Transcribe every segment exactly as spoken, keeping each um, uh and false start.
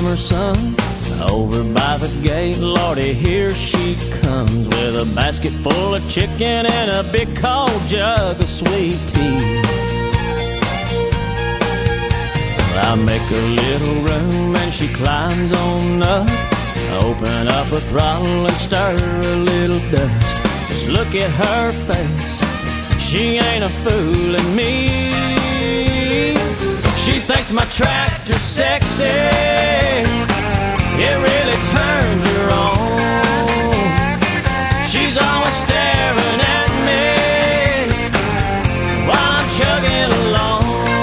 summer sun. Over by the gate, Lordy, here she comes with a basket full of chicken and a big cold jug of sweet tea. I make a little room and she climbs on up. Open up a throttle and stir a little dust. Just look at her face, she ain't a fooling me. She thinks my tractor's sexy, it really turns her on. She's always staring at me while I'm chugging along.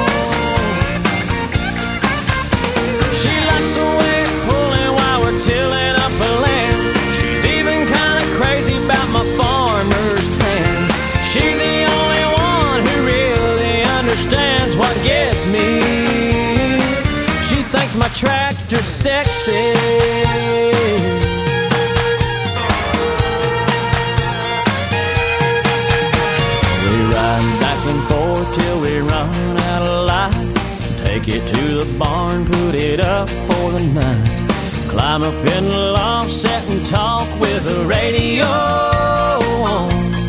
She likes the way it's pulling while we're tilling up a land. She's even kind of crazy about my farmer's tan. She's the only one who really understands what gets me. She thinks my tractor's sexy. We ride back and forth till we run out of light. Take it to the barn, put it up for the night. Climb up in the loft, sit and talk with the radio on.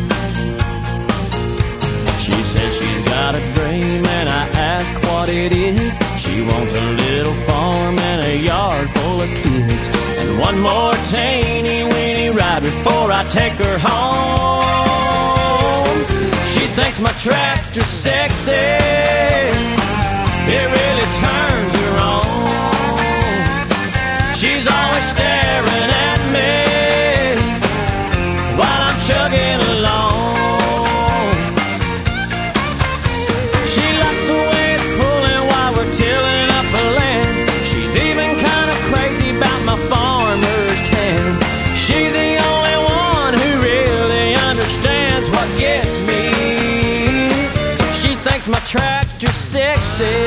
She says she's got a dream and I ask what it is. She wants a little farm and a yard full of kids, and one more teeny weeny ride before I take her home. She thinks my tractor's sexy, it really turns her on. She's always staring at me while I'm chugging along. She likes the way it's pulling while we're tilling up a land. She's even kind of crazy about my farmer's tan. She's the only one who really understands what gets me. She thinks my tractor's sexy.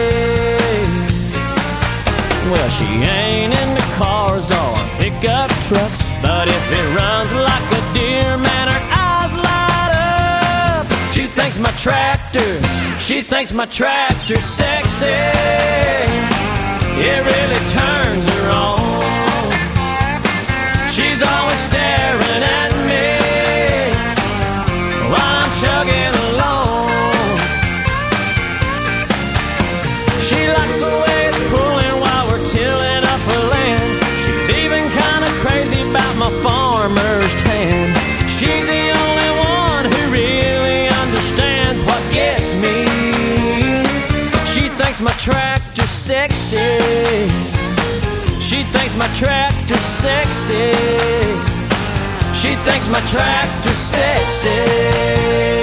Well, she ain't into cars or pickup trucks, but if it runs like a deer, man, her eyes light up. She thinks my tractor, she thinks my tractor's sexy, it really turns her on. She's always staring at me while I'm chugging along. She likes the way it's pulling while we're tilling up a land. She's even kind of crazy about my farmer's tan. She's the only one who really understands what gets me. She thinks my tractor's sexy. She thinks my tractor's sexy. She thinks my tractor's sexy.